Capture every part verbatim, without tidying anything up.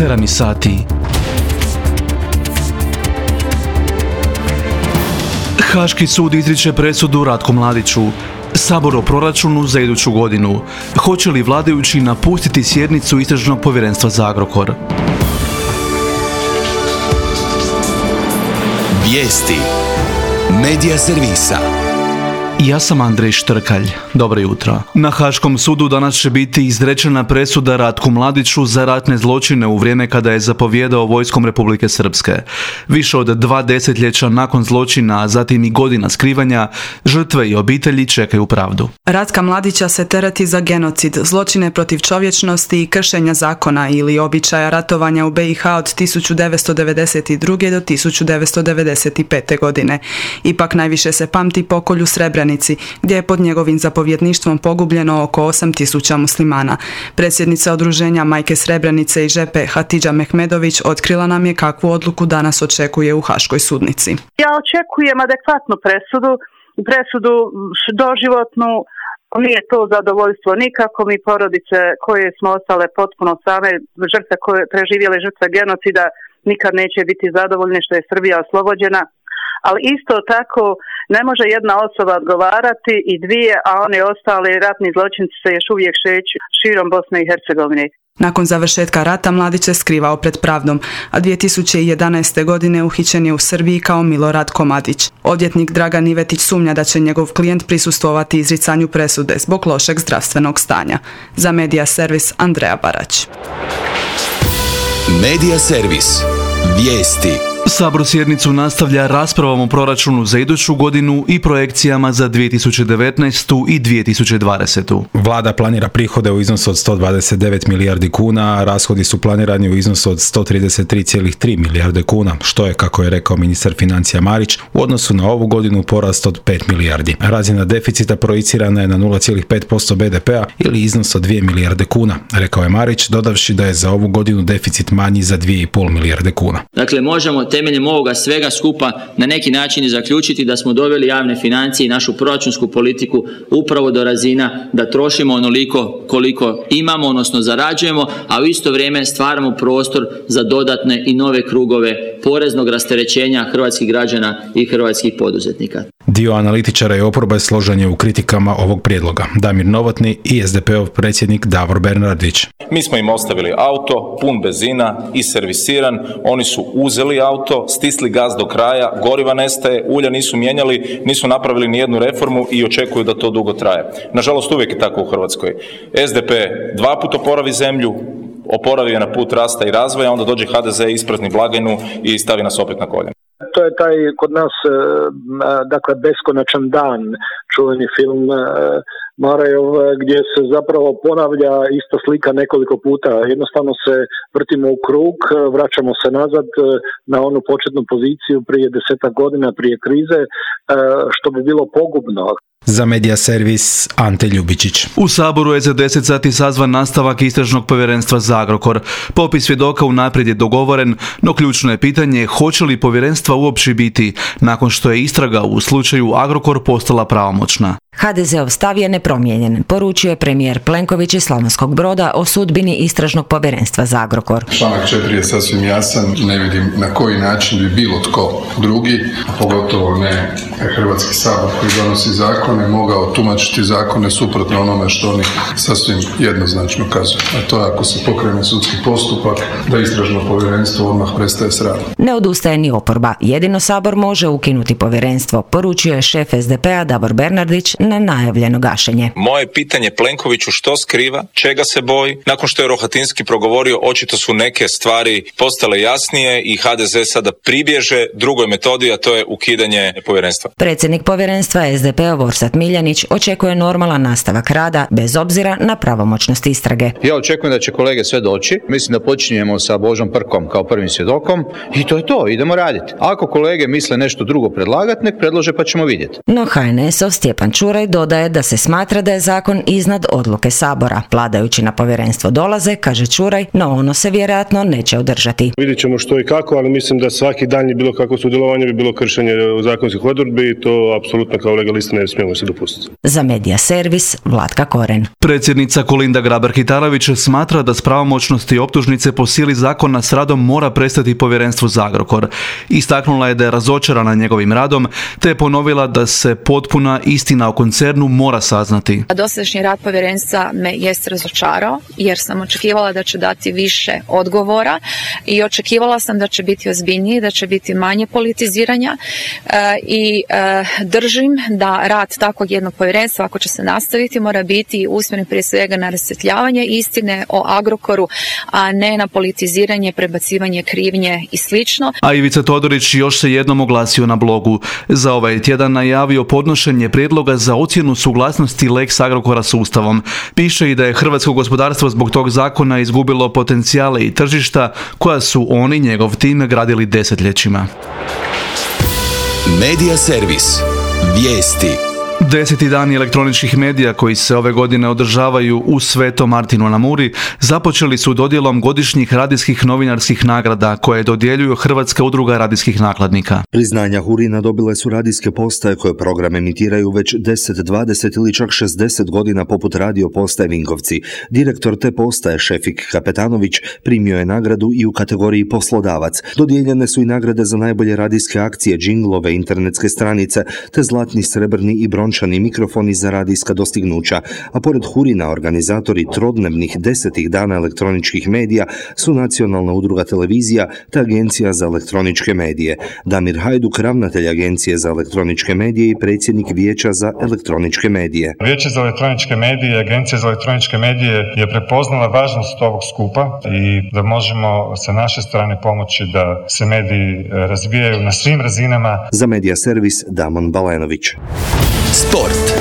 sedam je sati. Haški sud izriče presudu Ratku Mladiću. Sabor o proračunu za iduću godinu. Hoće li vladajući napustiti sjednicu Istražnog povjerenstva za Agrokor? Vijesti Medija servisa. Ja sam Andrej Štrkalj. Dobro jutro. Na Haškom sudu danas će biti izrečena presuda Ratku Mladiću za ratne zločine u vrijeme kada je zapovijedao vojskom Republike Srpske. Više od dva desetljeća nakon zločina, a zatim i godina skrivanja, žrtve i obitelji čekaju pravdu. Ratka Mladića se tereti za genocid, zločine protiv čovječnosti i kršenja zakona ili običaja ratovanja u B i H od tisuću devetsto devedeset druge. do tisuću devetsto devedeset pete. godine. Ipak najviše se pamti pokolj u Srebrenici, gdje je pod njegovim zapovjedništvom pogubljeno oko osam tisuća muslimana. Predsjednica udruženja Majke Srebrenice i Žepe Hatidža Mehmedović otkrila nam je kakvu odluku danas očekuje u Haškoj sudnici. Ja očekujem adekvatnu presudu, presudu doživotnu. Nije to zadovoljstvo nikako, mi porodice koje smo ostale potpuno same, žrtve koje preživjele žrtve genocida, nikad neće biti zadovoljne što je Srbija oslobođena. Ali isto tako ne može jedna osoba odgovarati i dvije, a one ostale ratni zločinci se još uvijek šeću širom Bosne i Hercegovine. Nakon završetka rata Mladić se skrivao pred pravdom, a dvije tisuće jedanaeste. godine uhićen je u Srbiji kao Milorad Komadić. Odvjetnik Dragan Ivetić sumnja da će njegov klijent prisustvovati izricanju presude zbog lošeg zdravstvenog stanja. Za Medija servis Andreja Barać. Medija servis. Vijesti. Sabor sjednicu nastavlja raspravom o proračunu za iduću godinu i projekcijama za dvije tisuće devetnaestu. i dvije tisuće dvadesetu. Vlada planira prihode u iznosu od sto dvadeset devet milijardi kuna, a rashodi su planirani u iznosu od sto trideset tri zarez tri milijarde kuna, što je, kako je rekao ministar financija Marić, u odnosu na ovu godinu porast od pet milijardi. Razina deficita projicirana je na nula zarez pet posto be de pea ili iznos od dvije milijarde kuna, rekao je Marić, dodavši da je za ovu godinu deficit manji za dvije i pol milijarde kuna. Dakle, možemo temeljem ovoga svega skupa na neki način i zaključiti da smo doveli javne financije i našu proračunsku politiku upravo do razina da trošimo onoliko koliko imamo, odnosno zarađujemo, a u isto vrijeme stvaramo prostor za dodatne i nove krugove poreznog rasterećenja hrvatskih građana i hrvatskih poduzetnika. Dio analitičara i oporbe složen je u kritikama ovog prijedloga. Damir Novotny i es de peov predsjednik Davor Bernardić. Mi smo im ostavili auto, pun benzina i servisiran, oni su uzeli auto, stisli gaz do kraja, goriva nestaje, ulja nisu mijenjali, nisu napravili ni jednu reformu i očekuju da to dugo traje. Nažalost, uvijek je tako u Hrvatskoj. es de pe dva put oporavi zemlju, oporavi je na put rasta i razvoja, onda dođe ha de ze, isprazni blagajnu i stavi nas opet na koljena. To je taj kod nas, dakle, beskonačan dan, čuveni film Marajov, gdje se zapravo ponavlja ista slika nekoliko puta. Jednostavno se vrtimo u krug, vraćamo se nazad na onu početnu poziciju prije desetak godina, prije krize, što bi bilo pogubno. Za Medija servis Ante Ljubičić. U Saboru je za deset sati sazvan nastavak Istražnog povjerenstva za Agrokor. Popis svjedoka unaprijed je dogovoren, no ključno je pitanje hoće li povjerenstva uopće biti nakon što je istraga u slučaju Agrokor postala pravomoćna. ha de zeov stav je nepromijenjen, poručio je premijer Plenković iz Slavonskog Broda o sudbini Istražnog povjerenstva za Agrokor. Članak četiri je sasvim jasan, ne vidim na koji način bi bilo tko drugi, pogotovo ne Hrvatski sabor koji donosi zakone, mogao tumačiti zakone suprotno onome što oni sasvim jednoznačno kazuju. A to je ako se pokrene sudski postupak, da Istražno povjerenstvo odmah prestaje s radom. Ne odustaje ni oporba, jedino sabor može ukinuti povjerenstvo, poručio je šef es de pea Davor Bernardić na najavljeno gašenje. Moje pitanje Plenkoviću što skriva, čega se boji? Nakon što je Rohatinski progovorio, očito su neke stvari postale jasnije i ha de ze sada pribježe drugoj metodi, a to je ukidanje povjerenstva. Predsjednik povjerenstva es de peov Orsat Miljanić očekuje normalan nastavak rada bez obzira na pravomoćnost istrage. Ja očekujem da će kolege sve doći. Mislim da počinjemo sa Božom Prkom kao prvim svjedokom i to je to, idemo raditi. Ako kolege misle nešto drugo predlagati, nek predlože pa ćemo vidjeti. No ha en es-ov Stjepan Čuraj Čuraj dodaje da se smatra da je zakon iznad odluke Sabora. Vladajući na povjerenstvo dolaze, kaže Čuraj, no ono se vjerojatno neće održati. Vidjet ćemo što i kako, ali mislim da svaki daljnji bilo kako sudjelovanje bi bilo kršenje zakonskih odredbi i to apsolutno kao legalista ne smijemo se dopustiti. Za Medija servis Vlatka Koren. Predsjednica Kolinda Grabar-Kitarović smatra da s pravomoćnosti optužnice po sili zakona s radom mora prestati povjerenstvo za Agrokor. Istaknula je da je razočarana njegovim radom, te je ponovila da se potpuna istina o koncernu mora saznati. Dosadašnji rad povjerenstva me jest razočarao jer sam očekivala da će dati više odgovora i očekivala sam da će biti ozbiljniji, da će biti manje politiziranja e, i e, držim da rad takvog jednog povjerenstva, ako će se nastaviti, mora biti usmjeren prije svega na rasvjetljavanje istine o Agrokoru, a ne na politiziranje, prebacivanje krivnje i slično. A Ivica Todorić još se jednom oglasio na blogu. Za ovaj tjedan najavio podnošenje prijedloga za ocjenu suglasnosti Lex Agrokora s Ustavom. Piše i da je hrvatsko gospodarstvo zbog tog zakona izgubilo potencijale i tržišta koja su oni, njegov tim, gradili desetljećima. Medija servis. Vijesti. Deseti dani elektroničkih medija koji se ove godine održavaju u Svetom Martinu na Muri započeli su dodjelom godišnjih radijskih novinarskih nagrada koje dodjeljuju Hrvatska udruga radijskih nakladnika. Priznanja Hurina dobile su radijske postaje koje program emitiraju već deset, dvadeset ili čak šezdeset godina poput radio postaje Vinkovci. Direktor te postaje Šefik Kapetanović primio je nagradu i u kategoriji poslodavac. Dodijeljene su i nagrade za najbolje radijske akcije, džinglove, internetske stranice te zlatni, srebrni i brončani mikrofoni za radijska dostignuća, a pored Hurina organizatori trodnevnih desetih dana elektroničkih medija su Nacionalna udruga televizija te Agencija za elektroničke medije. Damir Hajduk, ravnatelj Agencije za elektroničke medije i predsjednik Vijeća za elektroničke medije. Vijeće za elektroničke medije i Agencija za elektroničke medije je prepoznala važnost ovog skupa i da možemo sa naše strane pomoći da se mediji razvijaju na svim razinama. Za Medija servis Damon Balenović. Sport.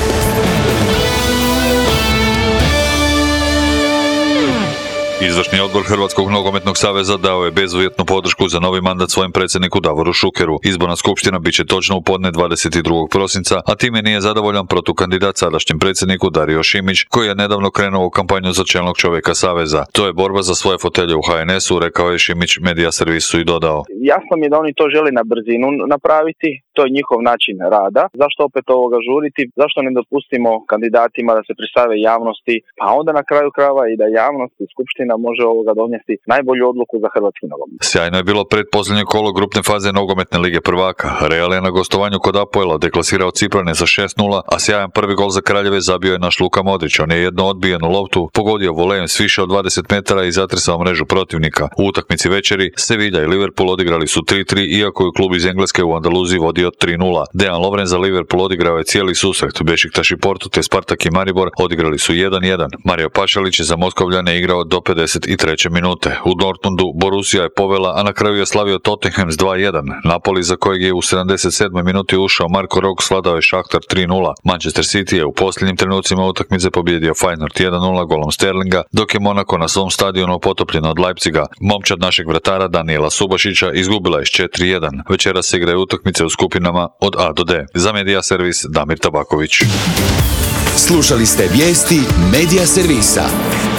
Izvršni odbor Hrvatskog nogometnog saveza dao je bezuvjetnu podršku za novi mandat svojem predsjedniku Davoru Šukeru. Izborna skupština bit će točno u podne dvadeset drugog prosinca, a time nije zadovoljan protukandidat sadašnjem predsjedniku Dario Šimić, koji je nedavno krenuo u kampanju za čelnog čovjeka saveza. To je borba za svoje fotelje u H N S-u, rekao je Šimić Medija servisu i dodao. Jasno mi je da oni to žele na brzinu napraviti, to je njihov način rada. Zašto opet ovoga žuriti? Zašto ne dopustimo kandidatima da se predstave javnosti, pa onda na kraju krajeva i da javnost i skupština može ovoga donijeti najbolju odluku za hrvatski nogomet. Sjajno je bilo predposljednje kolo grupne faze nogometne lige prvaka. Real je na gostovanju kod Apoela deklasirao Ciprane sa šest nula, a sjajan prvi gol za Kraljeve zabio je naš Luka Modrić. On je jedno odbijenu loptu pogodio volejem s više od dvadeset metara i zatresao mrežu protivnika. U utakmici večeri Sevilla i Liverpool odigrali su tri tri, iako je klub iz Engleske u Andaluziji vodio tri nula. Dejan Lovren za Liverpool odigrao je cijeli susret. Bešiktaš i Porto te Spartak i Maribor odigrali su jedan jedan. Mario Pašalić je za Moskovljane igrao do pedeset treće minute. U Dortmundu Borussia je povela, a na kraju je slavio Tottenham s dva jedan. Napoli, za kojeg je u sedamdeset sedmoj minuti ušao Marko Rok, sladao je Šahtar tri nula. Manchester City je u posljednjim trenucima utakmice pobjedio Feyenoord jedan nula golom Sterlinga, dok je Monako na svom stadionu potopljen od Leipziga. Momčad našeg vratara Daniela Subašića izgubila je s četiri jedan. Večeras se igraju utakmice u skupinama od A do D. Za Medija servis Damir Tabaković. Slušali ste vijesti Medija servisa.